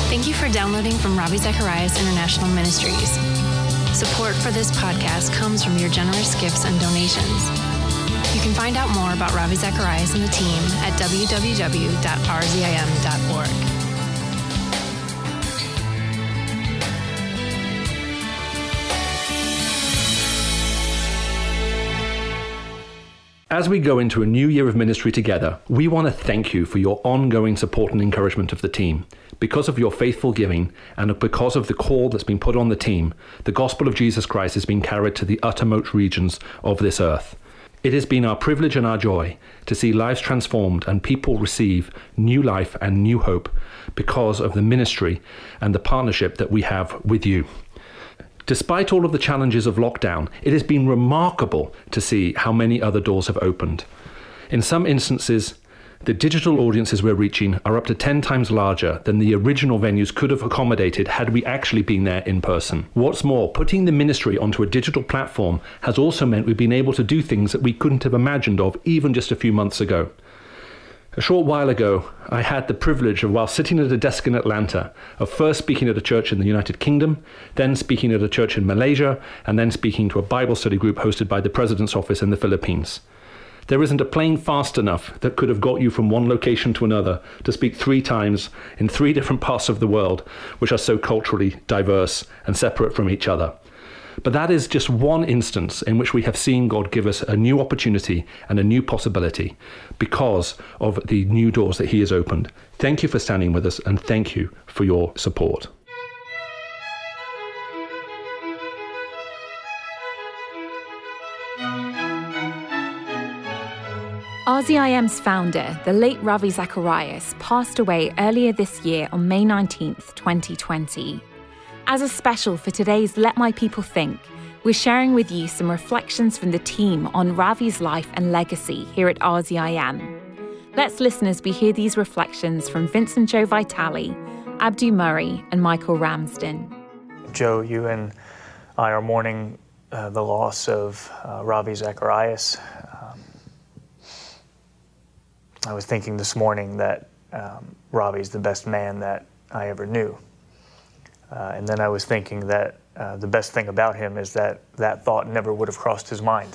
Thank you for downloading from Ravi Zacharias International Ministries. Support for this podcast comes from your generous gifts and donations. You can find out more about Ravi Zacharias and the team at www.rzim.org. As we go into a new year of ministry together, we want to thank you for your ongoing support and encouragement of the team. Because of your faithful giving and because of the call that's been put on the team, the gospel of Jesus Christ has been carried to the uttermost regions of this earth. It has been our privilege and our joy to see lives transformed and people receive new life and new hope because of the ministry and the partnership that we have with you. Despite all of the challenges of lockdown, it has been remarkable to see how many other doors have opened. In some instances, the digital audiences we're reaching are up to 10 times larger than the original venues could have accommodated had we actually been there in person. What's more, putting the ministry onto a digital platform has also meant we've been able to do things that we couldn't have imagined of even just a few months ago. A short while ago, I had the privilege of, while sitting at a desk in Atlanta, of first speaking at a church in the United Kingdom, then speaking at a church in Malaysia, and then speaking to a Bible study group hosted by the President's Office in the Philippines. There isn't a plane fast enough that could have got you from one location to another to speak 3 times in 3 different parts of the world, which are so culturally diverse and separate from each other. But that is just one instance in which we have seen God give us a new opportunity and a new possibility because of the new doors that He has opened. Thank you for standing with us, and thank you for your support. RZIM's founder, the late Ravi Zacharias, passed away earlier this year on May 19th, 2020. As a special for today's Let My People Think, we're sharing with you some reflections from the team on Ravi's life and legacy here at RZIM. Let's listen as we hear these reflections from Vincent Joe Vitale, Abdu Murray and Michael Ramsden. Joe, you and I are mourning the loss of Ravi Zacharias. I was thinking this morning that Ravi's the best man that I ever knew. And then I was thinking that the best thing about him is that thought never would have crossed his mind.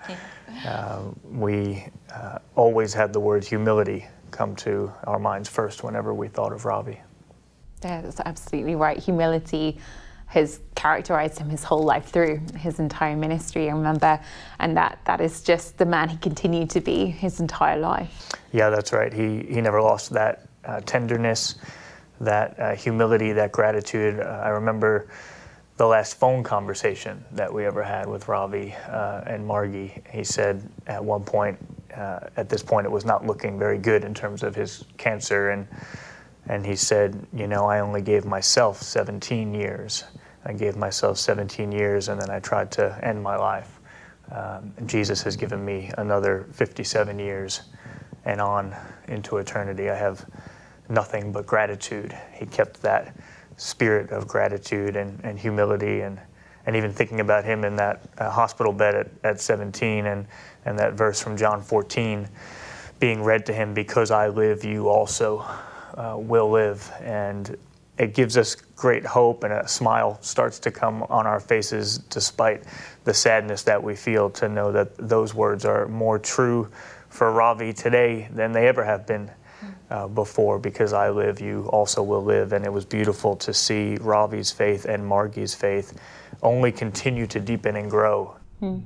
We always had the word humility come to our minds first whenever we thought of Ravi. Yeah, that's absolutely right. Humility has characterized him his whole life through his entire ministry, I remember, and that is just the man he continued to be his entire life. Yeah, that's right. He never lost that tenderness, that humility, that gratitude. I remember the last phone conversation that we ever had with Ravi and Margie. He said at one point, at this point, it was not looking very good in terms of his cancer, and he said, you know, I only gave myself 17 years. I gave myself 17 years, and then I tried to end my life. Jesus has given me another 57 years and on into eternity. I have nothing but gratitude. He kept that spirit of gratitude and humility, and even thinking about him in that hospital bed at 17 and that verse from John 14 being read to him, because I live, you also will live. And it gives us great hope, and a smile starts to come on our faces despite the sadness that we feel, to know that those words are more true for Ravi today than they ever have been before. Because I live, you also will live. And it was beautiful to see Ravi's faith and Margie's faith only continue to deepen and grow. And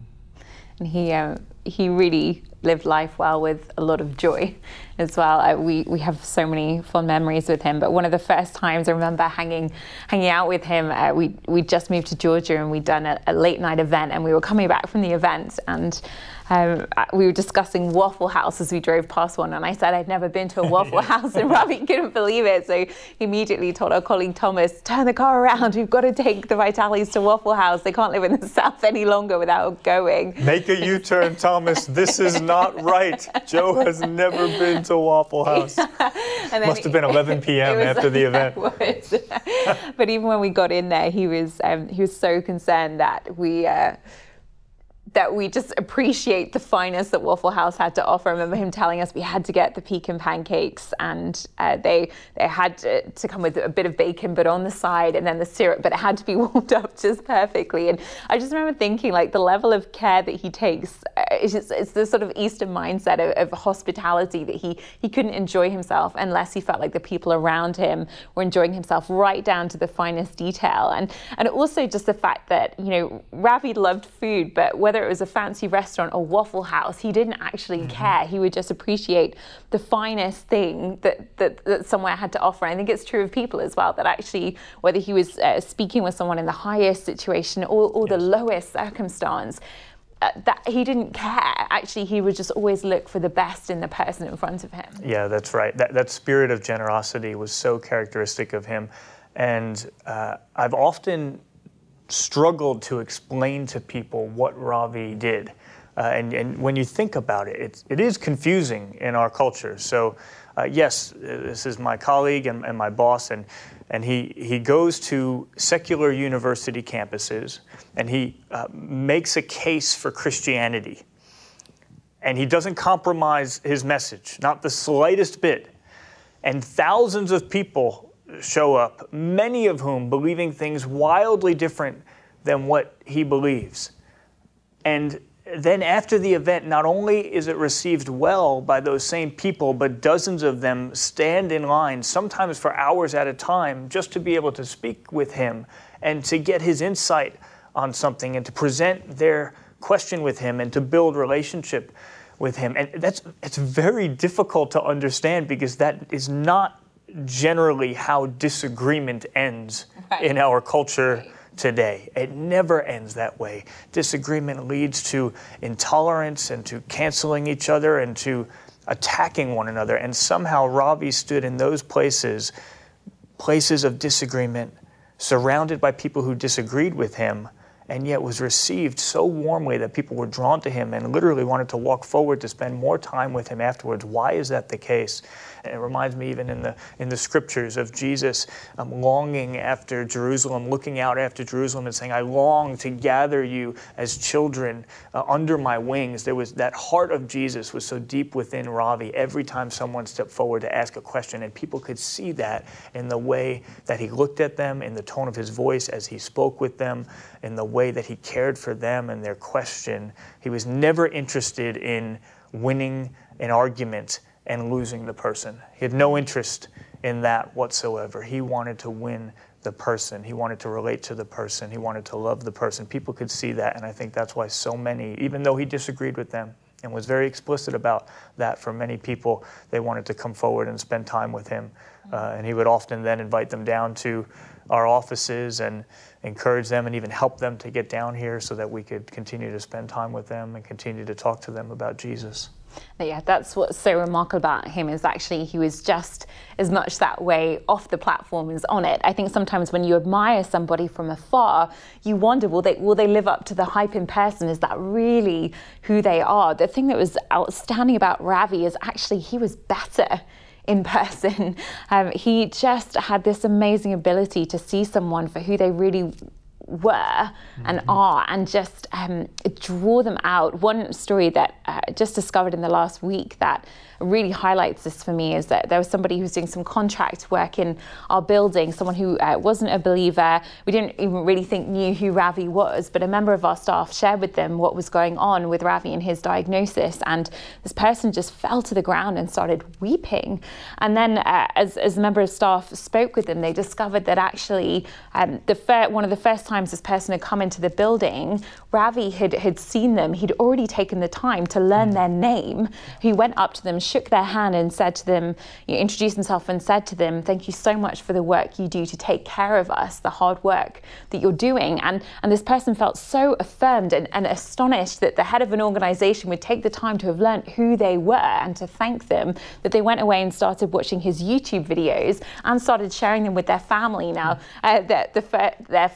he really lived life well with a lot of joy as well. We have so many fond memories with him, but one of the first times I remember hanging out with him, we just moved to Georgia, and we'd done a late night event, and we were coming back from the event, and we were discussing Waffle House as we drove past one, and I said I'd never been to a Waffle House, and Ravi couldn't believe it, so he immediately told our colleague Thomas, turn the car around, we've got to take the Vitales to Waffle House, they can't live in the South any longer without going. Make a U-turn, Thomas, this is not right. Joe has never been to Waffle House. And must have been 11 p.m. after the event. But even when we got in there, he was so concerned that we that we just appreciate the finest that Waffle House had to offer. I remember him telling us we had to get the pecan pancakes, and they had to come with a bit of bacon, but on the side, and then the syrup, but it had to be warmed up just perfectly. And I just remember thinking, like, the level of care that he takes, it's the sort of Eastern mindset of hospitality, that he couldn't enjoy himself unless he felt like the people around him were enjoying himself right down to the finest detail. And also just the fact that, you know, Ravi loved food, but whether it was a fancy restaurant or Waffle House, he didn't actually care. He would just appreciate the finest thing that somewhere had to offer. And I think it's true of people as well, that actually, whether he was speaking with someone in the highest situation or the lowest circumstance, that he didn't care. Actually, he would just always look for the best in the person in front of him. Yeah, that's right. That spirit of generosity was so characteristic of him. And I've often struggled to explain to people what Ravi did. And when you think about it, it is confusing in our culture. So yes, this is my colleague and my boss, and he goes to secular university campuses, and he makes a case for Christianity. And he doesn't compromise his message, not the slightest bit. And thousands of people show up, many of whom believing things wildly different than what he believes. And then after the event, not only is it received well by those same people, but dozens of them stand in line, sometimes for hours at a time, just to be able to speak with him and to get his insight on something and to present their question with him and to build relationship with him. And it's very difficult to understand, because that is not generally how disagreement ends in our culture today. It never ends that way. Disagreement leads to intolerance and to canceling each other and to attacking one another. And somehow Ravi stood in those places of disagreement, surrounded by people who disagreed with him, and yet was received so warmly that people were drawn to him and literally wanted to walk forward to spend more time with him afterwards. Why is that the case? And it reminds me even in the scriptures of Jesus longing after Jerusalem, looking out after Jerusalem and saying, I long to gather you as children under my wings. There was that heart of Jesus was so deep within Ravi every time someone stepped forward to ask a question, and people could see that in the way that he looked at them, in the tone of his voice as he spoke with them, in the way that he cared for them and their question. He was never interested in winning an argument and losing the person. He had no interest in that whatsoever. He wanted to win the person. He wanted to relate to the person. He wanted to love the person. People could see that, and I think that's why so many, even though he disagreed with them and was very explicit about that, for many people, they wanted to come forward and spend time with him. And he would often then invite them down to our offices and encourage them and even help them to get down here so that we could continue to spend time with them and continue to talk to them about Jesus. Yeah, that's what's so remarkable about him, is actually he was just as much that way off the platform as on it. I think sometimes when you admire somebody from afar, you wonder, will they live up to the hype in person? Is that really who they are? The thing that was outstanding about Ravi is actually he was better in person. He just had this amazing ability to see someone for who they really were and are, and just draw them out. One story that I just discovered in the last week that really highlights this for me is that there was somebody who was doing some contract work in our building, someone who wasn't a believer. We didn't even really knew who Ravi was, but a member of our staff shared with them what was going on with Ravi and his diagnosis, and this person just fell to the ground and started weeping. And then as a member of staff spoke with them, they discovered that actually one of the first times this person had come into the building, Ravi had seen them. He'd already taken the time to learn their name. He went up to them, shook their hand and said to them, introduced himself and said to them, thank you so much for the work you do to take care of us, the hard work that you're doing. And this person felt so affirmed and astonished that the head of an organization would take the time to have learned who they were and to thank them, that they went away and started watching his YouTube videos and started sharing them with their family. Now, their first language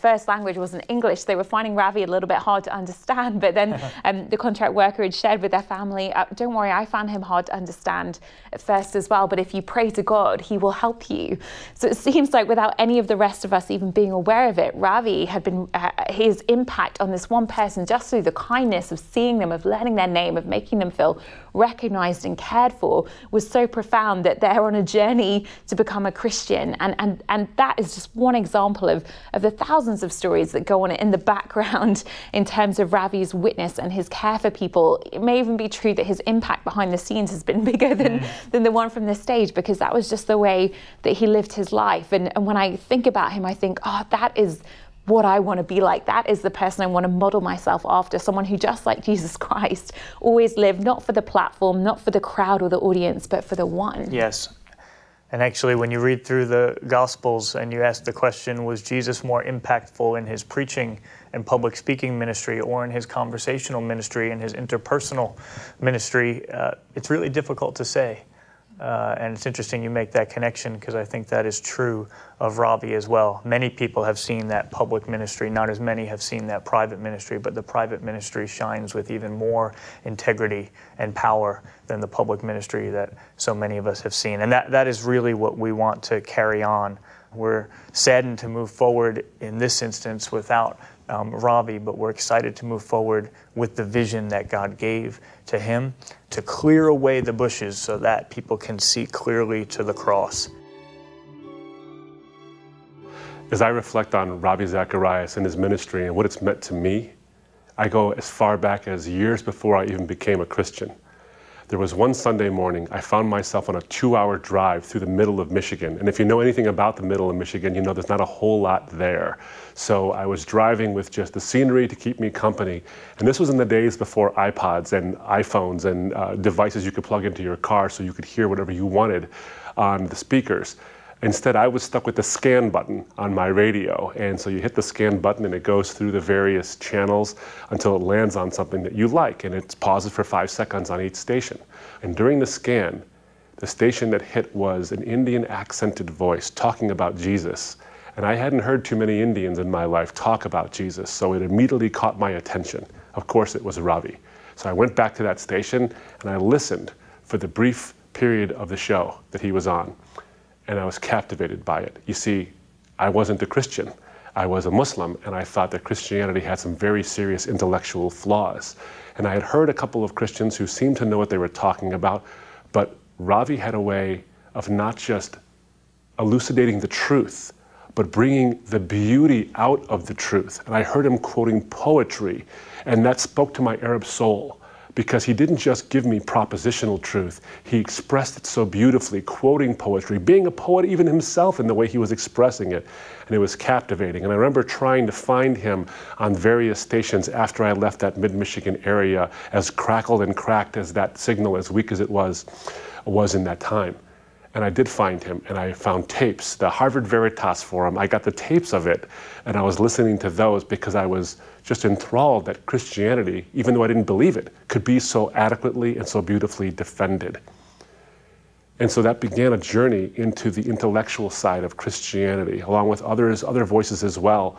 language wasn't English. They were finding Ravi a little bit hard to understand. But then the contract worker had shared with their family, don't worry, I found him hard to understand at first as well. But if you pray to God, he will help you. So it seems like without any of the rest of us even being aware of it, Ravi had been, his impact on this one person just through the kindness of seeing them, of learning their name, of making them feel recognized and cared for, was so profound that they're on a journey to become a Christian. And that is just one example of the thousands of stories that go on in the background in terms of Ravi's witness and his care for people. It may even be true that his impact behind the scenes has been bigger than the one from the stage, because that was just the way that he lived his life. And when I think about him, I think, oh, that is what I want to be like. That is the person I want to model myself after, someone who, just like Jesus Christ, always lived not for the platform, not for the crowd or the audience, but for the one. Yes. And actually, when you read through the Gospels and you ask the question, was Jesus more impactful in his preaching and public speaking ministry or in his conversational ministry and his interpersonal ministry, it's really difficult to say. And it's interesting you make that connection, because I think that is true of Ravi as well. Many people have seen that public ministry, not as many have seen that private ministry, but the private ministry shines with even more integrity and power than the public ministry that so many of us have seen. And that is really what we want to carry on. We're saddened to move forward in this instance without Ravi, but we're excited to move forward with the vision that God gave to him to clear away the bushes so that people can see clearly to the cross. As I reflect on Ravi Zacharias and his ministry and what it's meant to me, I go as far back as years before I even became a Christian. There was one Sunday morning, I found myself on a 2-hour drive through the middle of Michigan. And if you know anything about the middle of Michigan, you know there's not a whole lot there. So I was driving with just the scenery to keep me company. And this was in the days before iPods and iPhones and devices you could plug into your car so you could hear whatever you wanted on the speakers. Instead, I was stuck with the scan button on my radio. And so you hit the scan button and it goes through the various channels until it lands on something that you like. And it pauses for 5 seconds on each station. And during the scan, the station that hit was an Indian accented voice talking about Jesus. And I hadn't heard too many Indians in my life talk about Jesus, so it immediately caught my attention. Of course, it was Ravi. So I went back to that station and I listened for the brief period of the show that he was on. And I was captivated by it. You see, I wasn't a Christian. I was a Muslim, and I thought that Christianity had some very serious intellectual flaws. And I had heard a couple of Christians who seemed to know what they were talking about, but Ravi had a way of not just elucidating the truth, but bringing the beauty out of the truth. And I heard him quoting poetry, and that spoke to my Arab soul, because he didn't just give me propositional truth, he expressed it so beautifully, quoting poetry, being a poet even himself in the way he was expressing it, and it was captivating. And I remember trying to find him on various stations after I left that mid-Michigan area, as crackled and cracked as that signal, as weak as it was in that time. And I did find him, and I found tapes, the Harvard Veritas Forum. I got the tapes of it, and I was listening to those because I was just enthralled that Christianity, even though I didn't believe it, could be so adequately and so beautifully defended. And so that began a journey into the intellectual side of Christianity, along with other voices as well.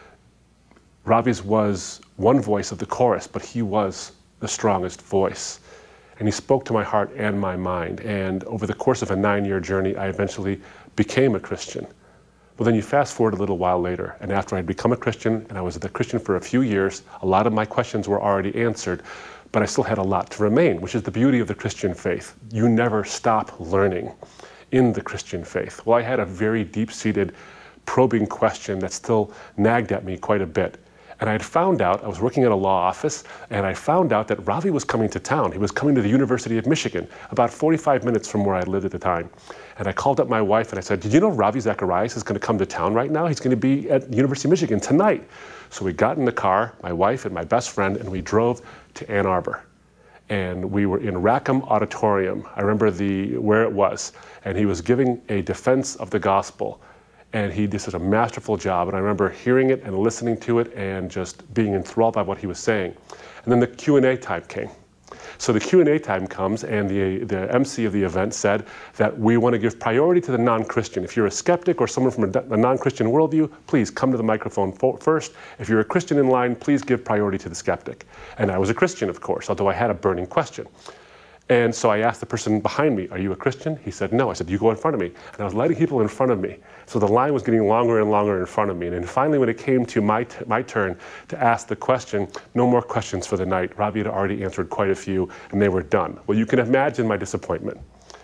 Ravi's was one voice of the chorus, but he was the strongest voice. And he spoke to my heart and my mind. And over the course of a 9-year journey, I eventually became a Christian. Well, then you fast forward a little while later, and after I'd become a Christian, and I was a Christian for a few years, a lot of my questions were already answered, but I still had a lot to remain, which is the beauty of the Christian faith. You never stop learning in the Christian faith. Well, I had a very deep-seated, probing question that still nagged at me quite a bit. And I had found out, I was working at a law office, and I found out that Ravi was coming to town. He was coming to the University of Michigan, about 45 minutes from where I lived at the time. And I called up my wife and I said, did you know Ravi Zacharias is going to come to town right now? He's going to be at University of Michigan tonight. So we got in the car, my wife and my best friend, and we drove to Ann Arbor. And we were in Rackham Auditorium. I remember where it was. And he was giving a defense of the gospel. And he did such a masterful job. And I remember hearing it and listening to it and just being enthralled by what he was saying. And then the Q&A time came. So the Q&A time comes, and the MC of the event said that we want to give priority to the non-Christian. If you're a skeptic or someone from a non-Christian worldview, please come to the microphone first. If you're a Christian in line, please give priority to the skeptic. And I was a Christian, of course, although I had a burning question. And so I asked the person behind me, are you a Christian? He said, no. I said, you go in front of me. And I was letting people in front of me. So the line was getting longer and longer in front of me. And then finally, when it came to my turn to ask the question, no more questions for the night. Ravi had already answered quite a few, and they were done. Well, you can imagine my disappointment.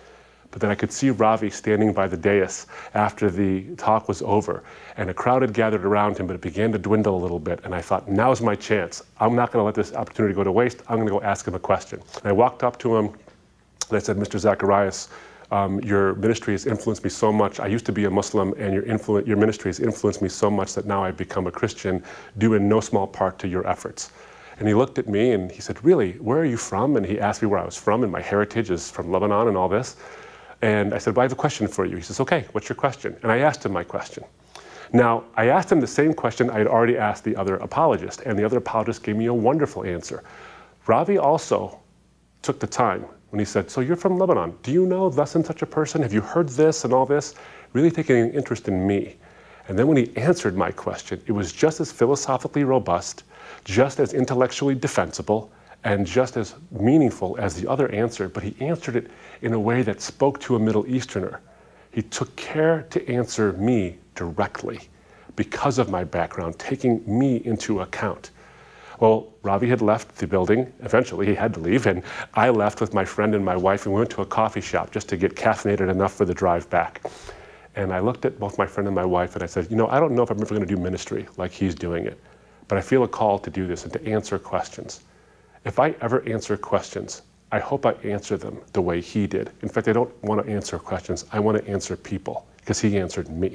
But then I could see Ravi standing by the dais after the talk was over, and a crowd had gathered around him, but it began to dwindle a little bit. And I thought, now's my chance. I'm not going to let this opportunity go to waste. I'm going to go ask him a question. And I walked up to him, and I said, Mr. Zacharias, your ministry has influenced me so much. I used to be a Muslim, and your ministry has influenced me so much that now I've become a Christian, due in no small part to your efforts. And he looked at me, and he said, really, where are you from? And he asked me where I was from, and my heritage is from Lebanon and all this. And I said, well, I have a question for you. He says, okay, what's your question? And I asked him my question. Now, I asked him the same question I had already asked the other apologist, and the other apologist gave me a wonderful answer. Ravi also took the time when he said, so you're from Lebanon. Do you know thus and such a person? Have you heard this and all this? Really taking an interest in me. And then when he answered my question, it was just as philosophically robust, just as intellectually defensible, and just as meaningful as the other answer, but he answered it in a way that spoke to a Middle Easterner. He took care to answer me directly because of my background, taking me into account. Well, Ravi had left the building. Eventually, he had to leave, and I left with my friend and my wife, and we went to a coffee shop just to get caffeinated enough for the drive back. And I looked at both my friend and my wife, and I said, I don't know if I'm ever going to do ministry like he's doing it, but I feel a call to do this and to answer questions. If I ever answer questions, I hope I answer them the way he did. In fact, I don't want to answer questions. I want to answer people, because he answered me.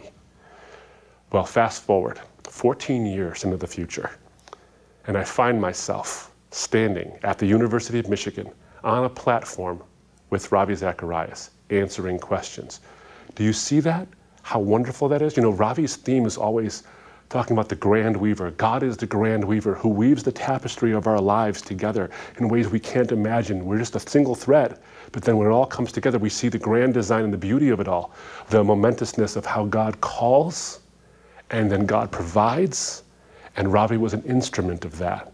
Well, fast forward 14 years into the future, and I find myself standing at the University of Michigan on a platform with Ravi Zacharias, answering questions. Do you see that? How wonderful that is? Ravi's theme is always talking about the grand weaver. God is the grand weaver who weaves the tapestry of our lives together in ways we can't imagine. We're just a single thread. But then when it all comes together, we see the grand design and the beauty of it all, the momentousness of how God calls and then God provides. And Ravi was an instrument of that.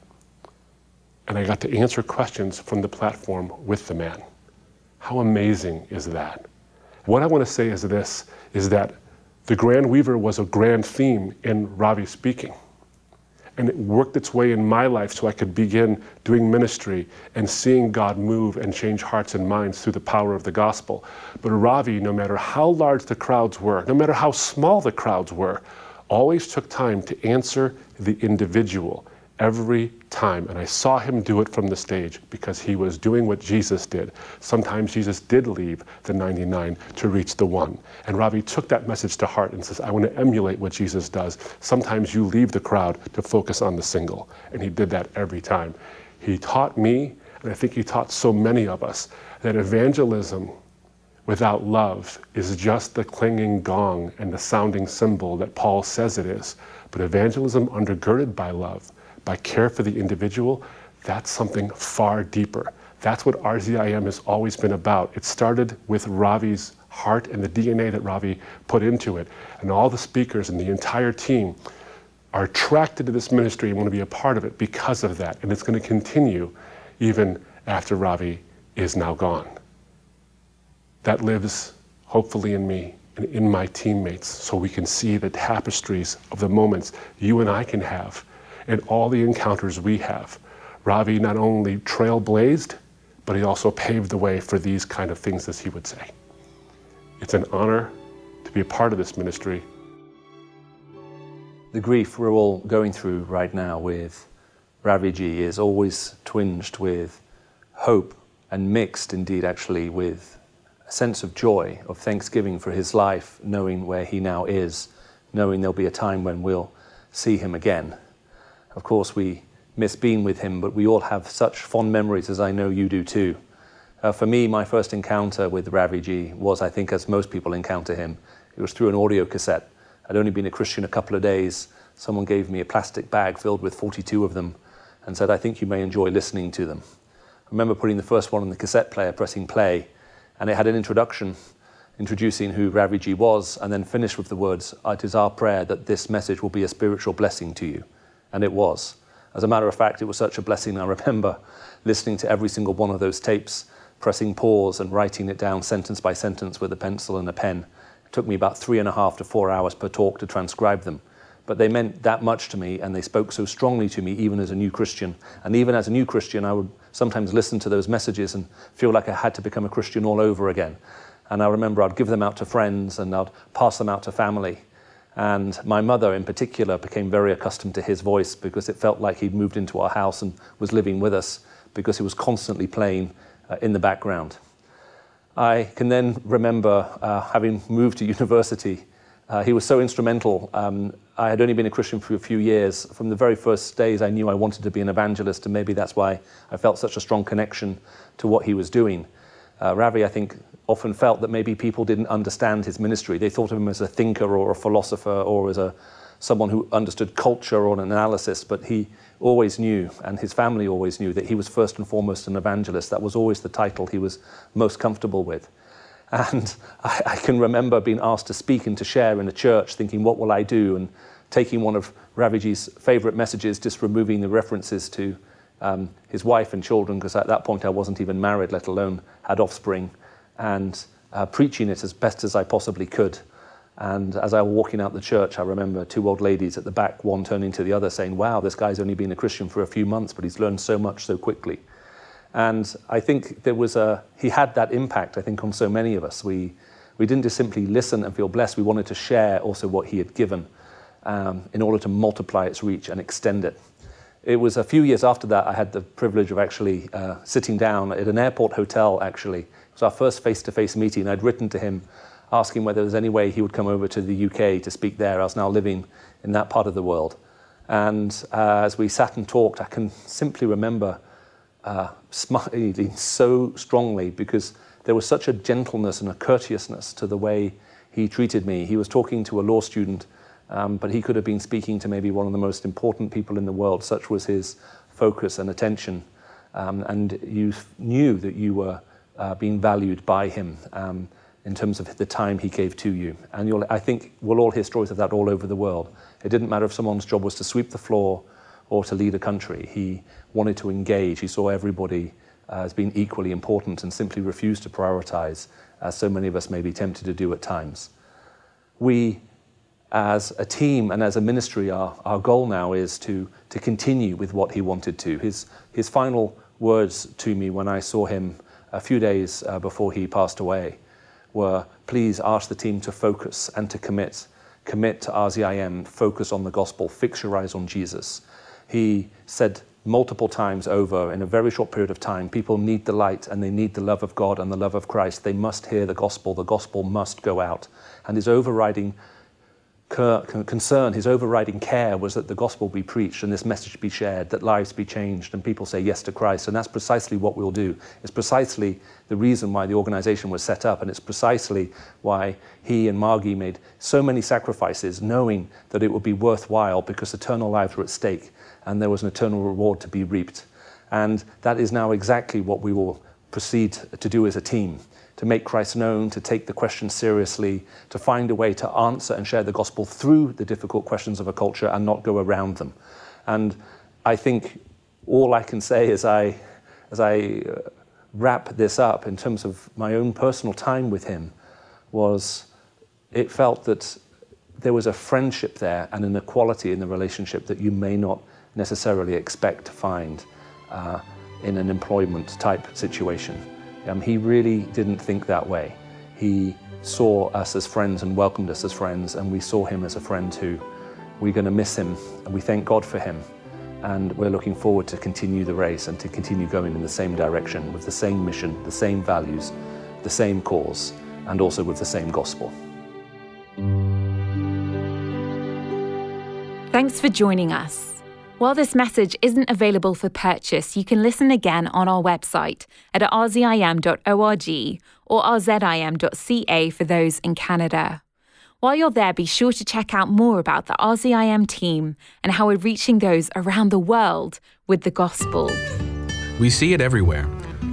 And I got to answer questions from the platform with the man. How amazing is that? What I want to say is this, is that the Grand Weaver was a grand theme in Ravi speaking. And it worked its way in my life so I could begin doing ministry and seeing God move and change hearts and minds through the power of the gospel. But Ravi, no matter how large the crowds were, no matter how small the crowds were, always took time to answer the individual every time. And I saw him do it from the stage because he was doing what Jesus did. Sometimes Jesus did leave the 99 to reach the one. And Ravi took that message to heart and says, I want to emulate what Jesus does. Sometimes you leave the crowd to focus on the single. And he did that every time. He taught me, and I think he taught so many of us, that evangelism without love is just the clanging gong and the sounding cymbal that Paul says it is. But evangelism undergirded by love, by care for the individual, that's something far deeper. That's what RZIM has always been about. It started with Ravi's heart and the DNA that Ravi put into it. And all the speakers and the entire team are attracted to this ministry and want to be a part of it because of that. And it's going to continue even after Ravi is now gone. That lives hopefully in me and in my teammates, so we can see the tapestries of the moments you and I can have and all the encounters we have. Ravi not only trailblazed, but he also paved the way for these kind of things, as he would say. It's an honor to be a part of this ministry. The grief we're all going through right now with Raviji is always twinged with hope and mixed indeed actually with a sense of joy, of thanksgiving for his life, knowing where he now is, knowing there'll be a time when we'll see him again. Of course, we miss being with him, but we all have such fond memories, as I know you do too. For me, my first encounter with Raviji was, I think, as most people encounter him, it was through an audio cassette. I'd only been a Christian a couple of days. Someone gave me a plastic bag filled with 42 of them and said, I think you may enjoy listening to them. remember putting the first one on the cassette player, pressing play, and it had an introduction introducing who Ravi Ji was, and then finished with the words, "It is our prayer that this message will be a spiritual blessing to you." And it was. As a matter of fact, it was such a blessing. I remember listening to every single one of those tapes, pressing pause and writing it down sentence by sentence with a pencil and a pen. It took me about 3.5 to 4 hours per talk to transcribe them. But they meant that much to me, and they spoke so strongly to me, even as a new Christian. And even as a new Christian, I would sometimes listen to those messages and feel like I had to become a Christian all over again. And I remember I'd give them out to friends and I'd pass them out to family. And my mother in particular became very accustomed to his voice because it felt like he'd moved into our house and was living with us because he was constantly playing in the background. I can then remember having moved to university. He was so instrumental. I had only been a Christian for a few years. From the very first days I knew I wanted to be an evangelist, and maybe that's why I felt such a strong connection to what he was doing. Ravi, I think, often felt that maybe people didn't understand his ministry. They thought of him as a thinker or a philosopher or as someone who understood culture or an analysis, but he always knew, and his family always knew, that he was first and foremost an evangelist. That was always the title he was most comfortable with. And I can remember being asked to speak and to share in a church, thinking, what will I do? And taking one of Raviji's favorite messages, just removing the references to his wife and children, because at that point I wasn't even married, let alone had offspring, and preaching it as best as I possibly could. And as I was walking out the church, I remember 2 old ladies at the back, one turning to the other saying, "Wow, this guy's only been a Christian for a few months, but he's learned so much so quickly." And I think he had that impact, I think, on so many of us. We didn't just simply listen and feel blessed, we wanted to share also what he had given in order to multiply its reach and extend it. It was a few years after that I had the privilege of actually sitting down at an airport hotel, actually. It was our first face-to-face meeting. I'd written to him asking whether there was any way he would come over to the UK to speak there. I was now living in that part of the world. And as we sat and talked, I can simply remember smiling so strongly because there was such a gentleness and a courteousness to the way he treated me. He was talking to a law student, but he could have been speaking to maybe one of the most important people in the world. Such was his focus and attention. And you knew that you were being valued by him in terms of the time he gave to you. And I think we'll all hear stories of that all over the world. It didn't matter if someone's job was to sweep the floor or to lead a country. He wanted to engage. He saw everybody as being equally important and simply refused to prioritize, as so many of us may be tempted to do at times. We, as a team and as a ministry, our goal now is to continue with what he wanted to. His final words to me when I saw him a few days before he passed away were, "Please ask the team to focus and to commit. Commit to RZIM, focus on the gospel, fix your eyes on Jesus." He said multiple times over in a very short period of time, people need the light and they need the love of God and the love of Christ. They must hear the gospel must go out. And his overriding concern, his overriding care was that the gospel be preached and this message be shared, that lives be changed and people say yes to Christ. And that's precisely what we'll do. It's precisely the reason why the organization was set up, and it's precisely why he and Margie made so many sacrifices, knowing that it would be worthwhile because eternal lives were at stake and there was an eternal reward to be reaped. And that is now exactly what we will proceed to do as a team. To make Christ known, to take the question seriously, to find a way to answer and share the gospel through the difficult questions of a culture and not go around them. And I think all I can say as I wrap this up in terms of my own personal time with him was it felt that there was a friendship there and an equality in the relationship that you may not necessarily expect to find in an employment type situation. He really didn't think that way. He saw us as friends and welcomed us as friends, and we saw him as a friend too. We're going to miss him, and we thank God for him. And we're looking forward to continue the race and to continue going in the same direction with the same mission, the same values, the same cause, and also with the same gospel. Thanks for joining us. While this message isn't available for purchase, you can listen again on our website at rzim.org or rzim.ca for those in Canada. While you're there, be sure to check out more about the RZIM team and how we're reaching those around the world with the gospel. We see it everywhere.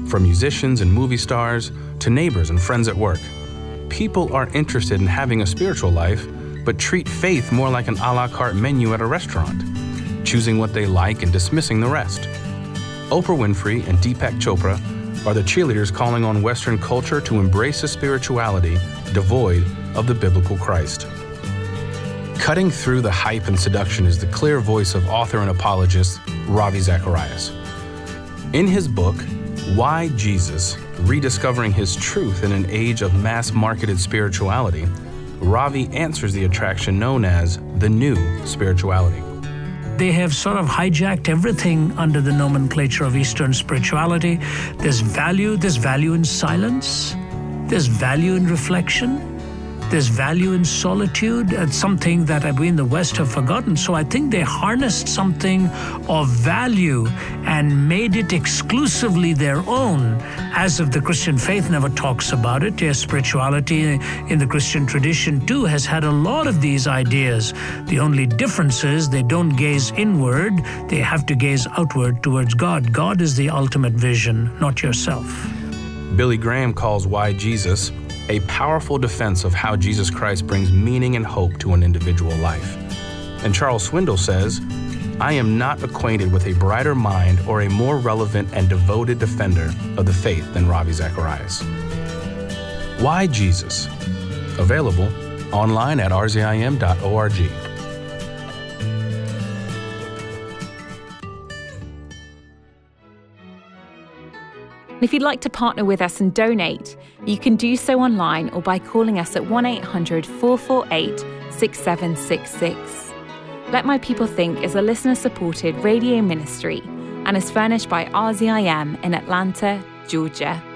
From musicians and movie stars to neighbors and friends at work, people are interested in having a spiritual life, but treat faith more like an a la carte menu at a restaurant, choosing what they like and dismissing the rest. Oprah Winfrey and Deepak Chopra are the cheerleaders calling on Western culture to embrace a spirituality devoid of the biblical Christ. Cutting through the hype and seduction is the clear voice of author and apologist Ravi Zacharias. In his book, Why Jesus? Rediscovering His Truth in an Age of Mass-Marketed Spirituality, Ravi answers the attraction known as the new spirituality. They have sort of hijacked everything under the nomenclature of Eastern spirituality. There's value in silence. There's value in reflection. There's value in solitude. It's something that we in the West have forgotten. So I think they harnessed something of value and made it exclusively their own, as if the Christian faith never talks about it. Yes, spirituality in the Christian tradition too has had a lot of these ideas. The only difference is they don't gaze inward, they have to gaze outward towards God. God is the ultimate vision, not yourself. Billy Graham calls Why Jesus a powerful defense of how Jesus Christ brings meaning and hope to an individual life. And Charles Swindoll says, I am not acquainted with a brighter mind or a more relevant and devoted defender of the faith than Ravi Zacharias. Why Jesus? Available online at rzim.org. If you'd like to partner with us and donate, you can do so online or by calling us at 1-800-448-6766. Let My People Think is a listener-supported radio ministry and is furnished by RZIM in Atlanta, Georgia.